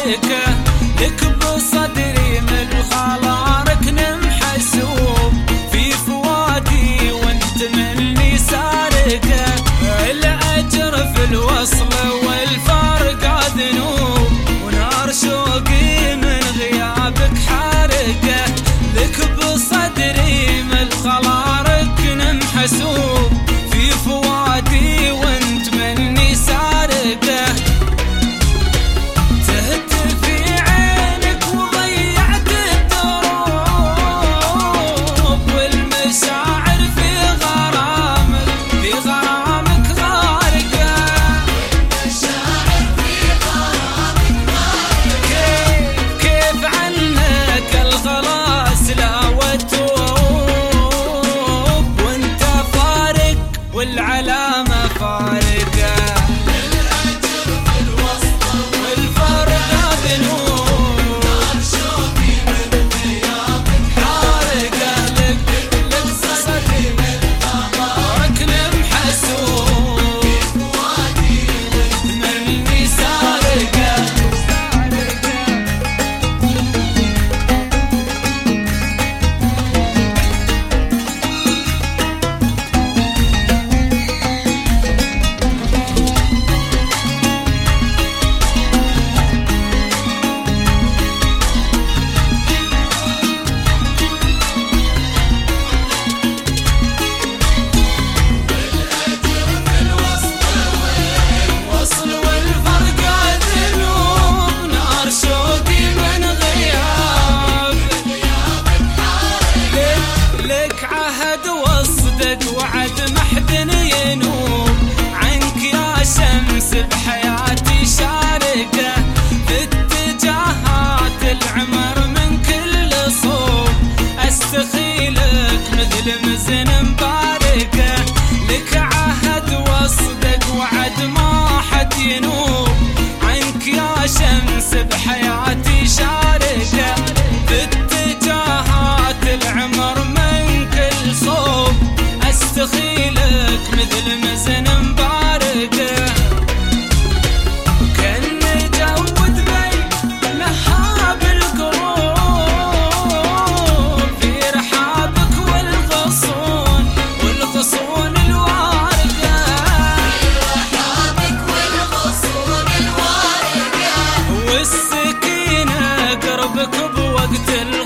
شاركه لك بصدري من الخلارك نمحسوب في فؤادي وانت مني سارقه الأجر في الوصل والفرق ذنوب ونار شوقي من غيابك حارقه لك بصدري من الخلارك نمحسوب في فؤادي وانت مني سارقه تهت في عينك وضيعت الدروب والمشاعر في غرامك غارقه والمشاعر في غرامك غارقه كيف عنك الخلاص لا وتوب وانت فارق والعلامه فارقه وعد محد ينوب عنك يا شمس بحياتي شارقه في اتجاهات العمر من كل صوب استخيلك مثل مزن مباركه لك عهد وصدق وعد ما حد ينوب عنك يا شمس بحياتي شارقه في اتجاهات العمر من كل صوب استخيلك مثل مزن مباركه كان جود بي لهاب القلوب في رحابك والغصون الوارقه في رحابك والغصون الوارقه والسكينه قربك بوقت